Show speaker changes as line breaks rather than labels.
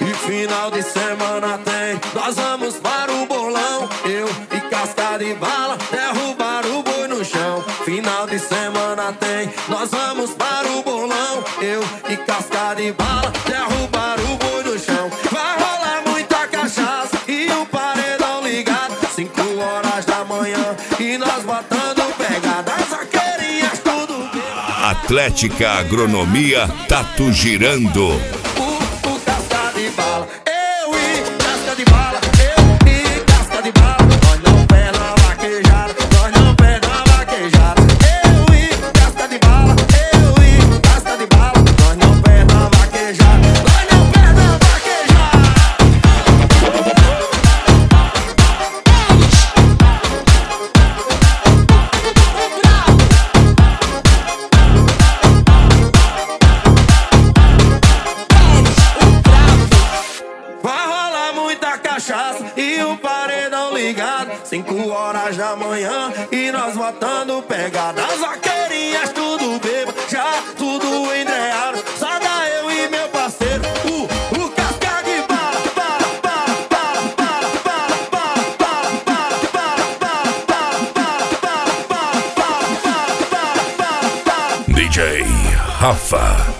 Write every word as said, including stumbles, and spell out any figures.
E final de semana tem, nós vamos para o bolão. Eu e casca de bala, derrubar o boi no chão. Final de semana tem, nós vamos para o bolão. Eu e casca de bala, derrubar o boi no chão. Vai rolar muita cachaça e o paredão ligado. Cinco horas da manhã e nós botando pegada. As vaqueirinhas tudo bem.
Atlética Agronomia Tatu Girando.
O, o casca de bala, eu e casca de bala, eu e casca de bala. Nós não perde na vaquejada, nós não perde na vaquejada. Eu e casca de bala, eu e casca de bala. Nós não perde na vaquejada, nós não perde na vaquejada. Vai rolar muita cachaça e o paredão ligado. Cinco horas da manhã e nós botando pegada. As vaqueirinhas tudo bêbado, já tudo endreado. Só dá eu e meu parceiro, o, o casca de bala. Bala, bala, bala, bala, bala, bala, bala, bala, bala, bala, bala, bala, bala, bala, bala, bala, bala, bala, bala.
D J Rafa.